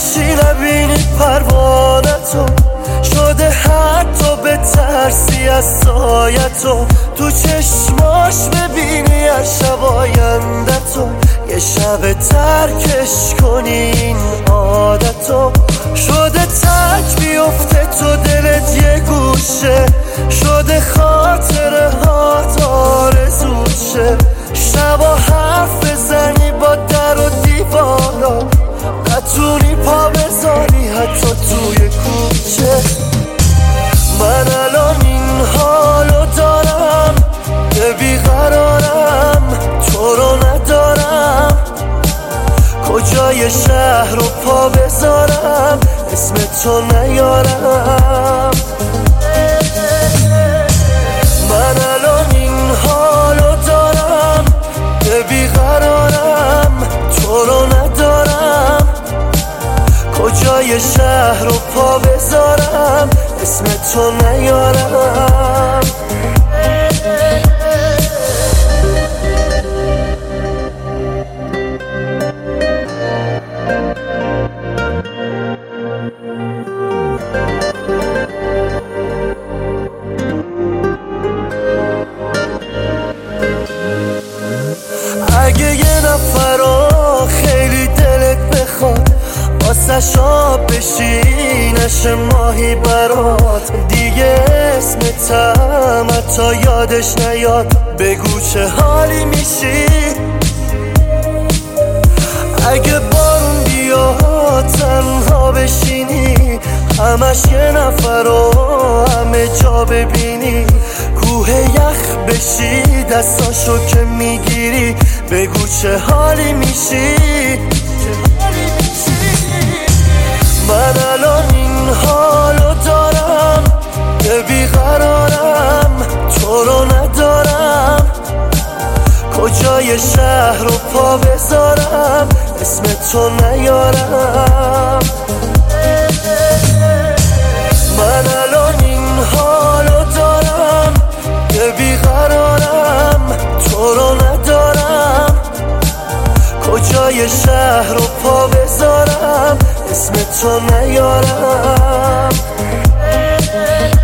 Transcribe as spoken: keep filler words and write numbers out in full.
هیچی نبینی پروانتو شده، حتی به ترسی از سایتو تو چشماش ببینی هر شب آیندتو، یه شب ترکش کنی این عادتو. شده تک بیفته تو دلت یه گوشه، شده خاطره هات آرزوشه، شبا حرف بزنی با در و دیوارا، نتونی پا بذاری حتی توی کوچه. من الان این حالو دارم که بیقرارم، تو رو ندارم، کجای شهر رو پا بذارم اسم تو نیارم. من الان این حالو دارم که بیقرارم، تو رو ندارم، کجای شهر رو پا بذارم اسم تو نیارم. اگه یه نفر رو خیلی دلت بخواد واسه شاب بشی نشه ماهی برات، دیگه اسمتم حتی یادش نیاد، بگو چه حالی میشی. اگه بارون بیاد تنها بشینی، همش یه نفر رو همه جا ببینی، کوه یخ بشی دستاشو که میگیری، بگو چه حالی میشی. من الان این حالو دارم که بیقرارم، تو رو ندارم، کجای شهر رو پا بذارم اسم تو نیارم. من الان این حالو دارم که بیقرارم، تو رو ندارم، کجای شهر رو پا بذارم اسم تو نیارم.